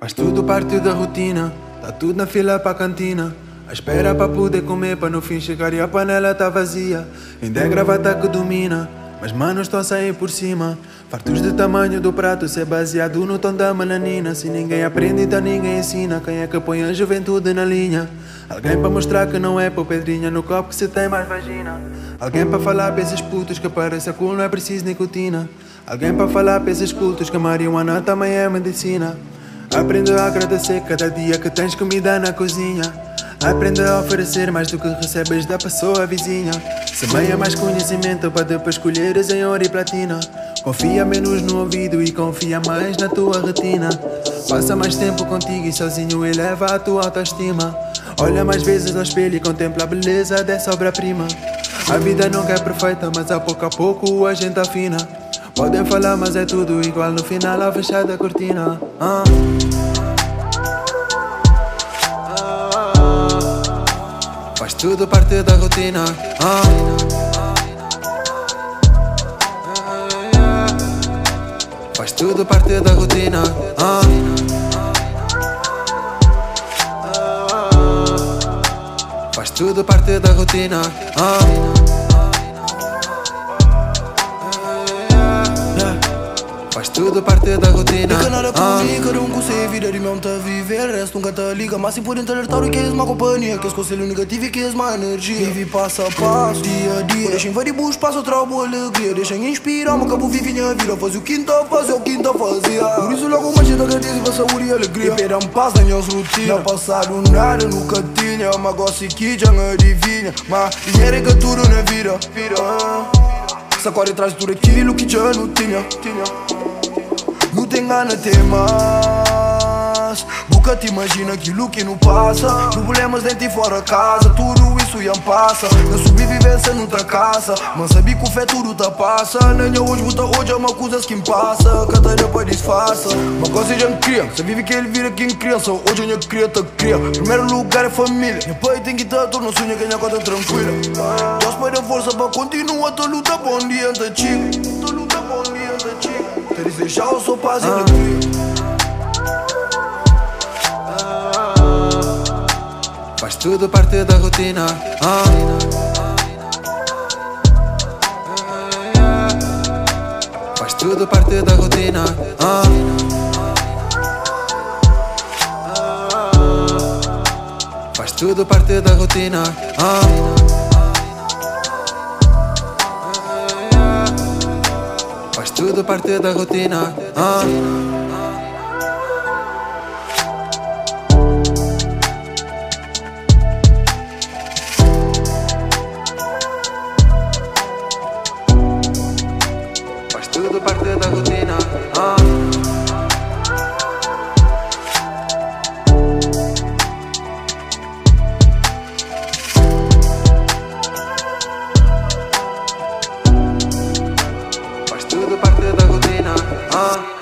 Faz tudo parte da rotina, tá tudo na fila pra cantina. À espera pra poder comer, pra no fim chegar e a panela tá vazia. Ainda é gravata que domina, mas manos estão a sair por cima. Fartos de tamanho do prato, ser baseado no tom da melanina. Se ninguém aprende, então ninguém ensina. Quem é que põe a juventude na linha? Alguém pra mostrar que não é por pedrinha no copo que se tem mais vagina. Alguém pra falar pra esses putos que parece cool, não é preciso nicotina. Alguém pra falar pra esses cultos que marihuana também é medicina. Aprende a agradecer cada dia que tens comida na cozinha. Aprende a oferecer mais do que recebes da pessoa vizinha. Semeia mais conhecimento para depois escolheres em ouro e platina. Confia menos no ouvido e confia mais na tua retina. Passa mais tempo contigo e sozinho eleva a tua autoestima. Olha mais vezes ao espelho e contempla a beleza dessa obra-prima. A vida nunca é perfeita, mas a pouco a gente afina. Podem falar, mas é tudo igual no final ao fechar da cortina. Faz tudo parte da rotina. Faz tudo parte da rotina. Faz tudo parte da rotina. Faz tudo parte da rotina. Liga nada comigo, cada com sua vida de mim tá a viver. Resto nunca tá liga, mas se podem te alertar o que é uma companhia. Que é conselho negativo e que é uma energia. Vive passo a passo, dia a dia. Deixem vários bons passos, trago alegria. Deixem inspirar, mas acabo vive minha vida. Faz o quinta, faz o quinta fazia. Por isso logo mais gente agradece pra saúde e alegria. E pedam paz na minha rotina. Não passado nada, nunca tinha. Mas gosto que já não adivinha. Mas dinheiro é que tudo na vida. Sacode traz tudo aquilo que já não tinha. Não tem gana ter mais. Nunca te imagina aquilo que não passa. Problemas dentro e fora casa, tudo isso já passa. Na sobrevivência não tracaça, mas sabe que o fé tudo tá passa. Nem hoje, buta hoje é uma coisa que me passa. Cada dia para disfarça. Uma coisa já cria, você vive que ele vira quem criança. Hoje a cria tá cria. Primeiro lugar é família. Meu pai tem que estar, torna sonha que a conta tranquila. Deus pai dá força para continuar tua luta. Bom dia, anda chico. Tua luta, bom dia, anda chico. Te desejar o seu paz e alegria. Faz tudo parte da rotina. Faz tudo parte da rotina. Faz tudo parte da rotina. Faz tudo parte da rotina. Faz tudo parte da rotina. Faz tudo parte da rotina.